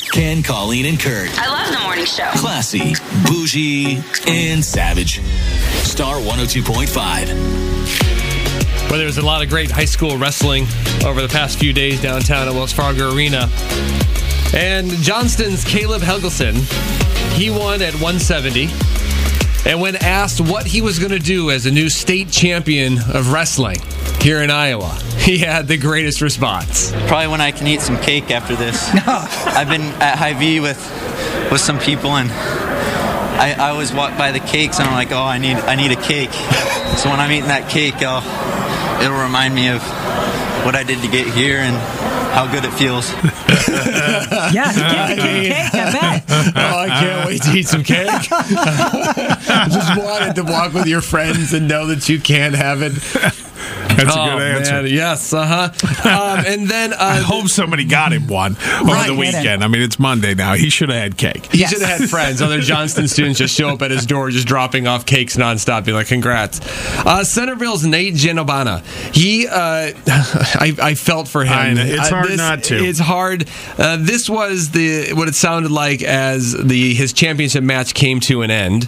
Ken, Colleen, and Kurt. I love the morning show. Classy, bougie, and savage. Star 102.5. Well, there was a lot of great high school wrestling over the past few days downtown at Wells Fargo Arena. And Johnston's Caleb Helgelson, he won at 170. And when asked what he was going to do as a new state champion of wrestling here in Iowa, he had the greatest response. Probably when I can eat some cake after this. I've been at Hy-Vee with some people, and I always walk by the cakes, and I'm like, oh, I need a cake. So when I'm eating that cake, it'll remind me of what I did to get here and how good it feels. Yeah, cake, I bet. Oh, I can't wait to eat some cake. Just wanted to walk with your friends and know that you can't have it. That's a good answer. Man, yes, and then I hope somebody got him one over the weekend. I mean, it's Monday now. He should have had cake. He should have had friends. Other Johnston students just show up at his door, just dropping off cakes nonstop. Be like, congrats. Centerville's Nate Genobana. He, I felt for him. It's hard not to. It's hard. This was what it sounded like as his championship match came to an end.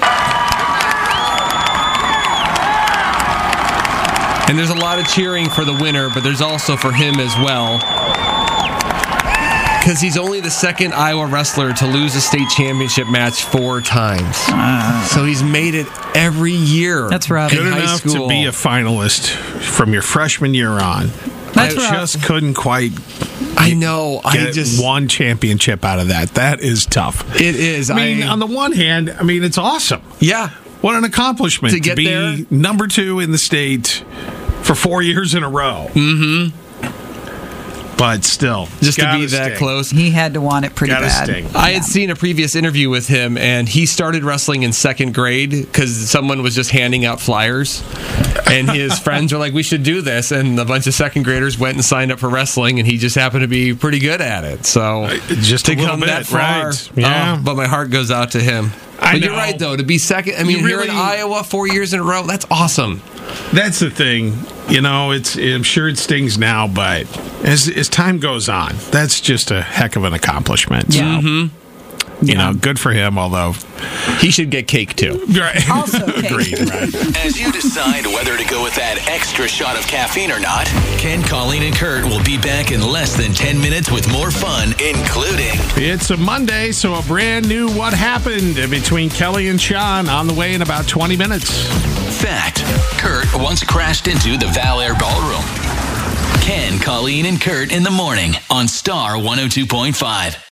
And there's a lot of cheering for the winner, but there's also for him as well. Because he's only the second Iowa wrestler to lose a state championship match 4 times. So he's made it every year. That's rough. Good enough to be a finalist from your freshman year on. That's I just couldn't quite get one championship out of that. That is tough. It is. I mean, on the one hand, it's awesome. Yeah. What an accomplishment to get be there. number 2 in the state for 4 years in a row. Mm-hmm. But still, just to be that close. He had to want it pretty bad. I had seen a previous interview with him, and he started wrestling in 2nd grade because someone was just handing out flyers. And his friends were like, we should do this. And a bunch of 2nd graders went and signed up for wrestling, and he just happened to be pretty good at it. So just to a little come bit, that far, right? Yeah. But my heart goes out to him. But you're right, though, to be second. I mean, here in Iowa, 4 years in a row, that's awesome. That's the thing. I'm sure it stings now, but as time goes on, that's just a heck of an accomplishment. Yeah. So, good for him, although he should get cake, too. Right. Also cake. Agreed, right. As you decide whether to go with that extra shot of caffeine or not, Ken, Colleen, and Kurt will be back in less than 10 minutes with more fun, including... It's a Monday, so a brand new What Happened between Kelly and Sean on the way in about 20 minutes. Fact: Kurt once crashed into the Val Air Ballroom. Ken, Colleen, and Kurt in the morning on Star 102.5.